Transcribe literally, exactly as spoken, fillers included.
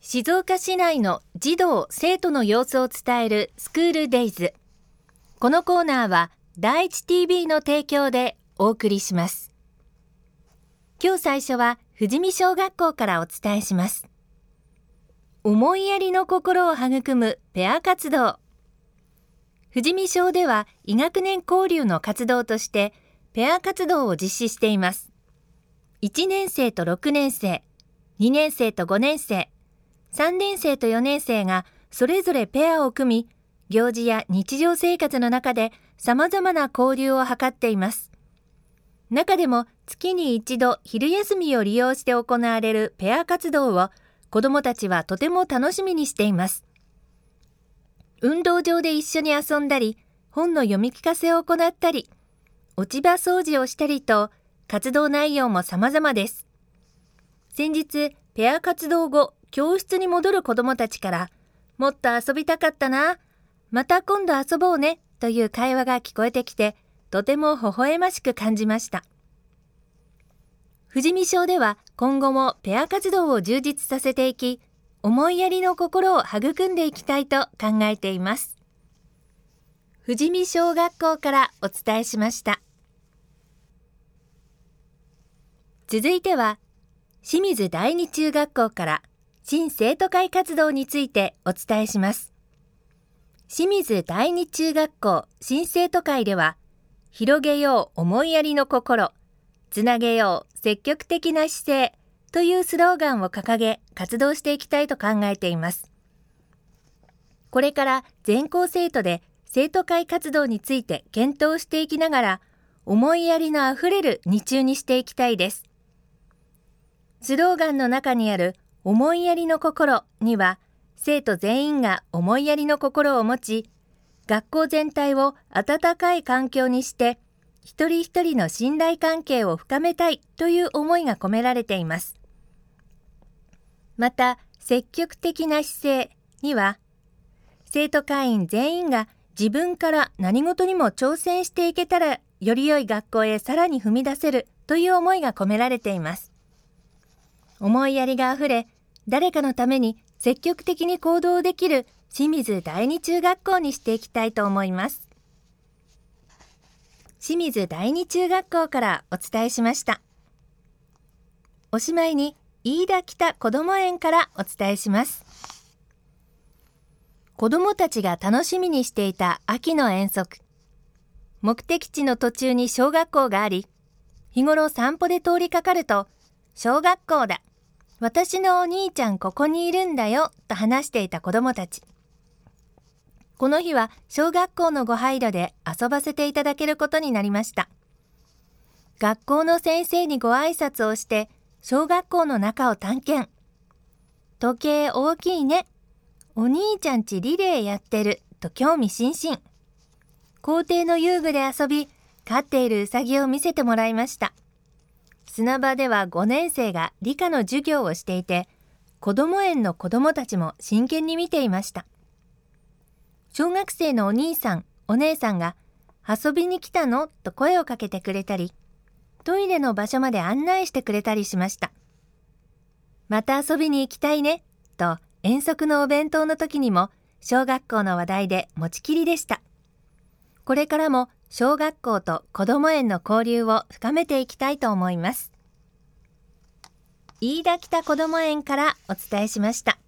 静岡市内の児童・生徒の様子を伝えるスクールデイズ。このコーナーは第一 ティービー の提供でお送りします。今日最初は富士見小学校からお伝えします。思いやりの心を育むペア活動。富士見小では医学年交流の活動としてペア活動を実施しています。いちねん生とろくねん生、にねん生とごねん生、さんねん生とよねん生がそれぞれペアを組み、行事や日常生活の中で様々な交流を図っています。中でも月に一度昼休みを利用して行われるペア活動を子どもたちはとても楽しみにしています。運動場で一緒に遊んだり、本の読み聞かせを行ったり、落ち葉掃除をしたりと、活動内容も様々です。先日、ペア活動後、教室に戻る子どもたちから、もっと遊びたかったな、また今度遊ぼうね、という会話が聞こえてきて、とても微笑ましく感じました。富士見小では今後もペア活動を充実させていき、思いやりの心を育んでいきたいと考えています。富士見小学校からお伝えしました。続いては、清水第二中学校から新生徒会活動についてお伝えします。清水第二中学校新生徒会では、広げよう思いやりの心、つなげよう積極的な姿勢というスローガンを掲げ活動していきたいと考えています。これから全校生徒で生徒会活動について検討していきながら、思いやりのあふれる日中にしていきたいです。スローガンの中にある思いやりの心には、生徒全員が思いやりの心を持ち、学校全体を温かい環境にして、一人一人の信頼関係を深めたいという思いが込められています。また、積極的な姿勢には、生徒会員全員が自分から何事にも挑戦していけたら、より良い学校へさらに踏み出せるという思いが込められています。思いやりがあふれ、誰かのために積極的に行動できる清水第二中学校にしていきたいと思います。清水第二中学校からお伝えしました。おしまいに、飯田北こども園からお伝えします。子どもたちが楽しみにしていた秋の遠足。目的地の途中に小学校があり、日頃散歩で通りかかると、小学校だ。私のお兄ちゃんここにいるんだよ、と話していた子どもたち。この日は小学校のご配慮で遊ばせていただけることになりました。学校の先生にご挨拶をして、小学校の中を探検。時計大きいね。お兄ちゃんちリレーやってる、と興味津々。校庭の遊具で遊び、飼っているうさぎを見せてもらいました。砂場ではごねん生が理科の授業をしていて、こども園の子どもたちも真剣に見ていました。小学生のお兄さん、お姉さんが、遊びに来たの？と声をかけてくれたり、トイレの場所まで案内してくれたりしました。また遊びに行きたいね、と遠足のお弁当の時にも小学校の話題で持ちきりでした。これからも小学校とこども園の交流を深めていきたいと思います。飯田北こども園からお伝えしました。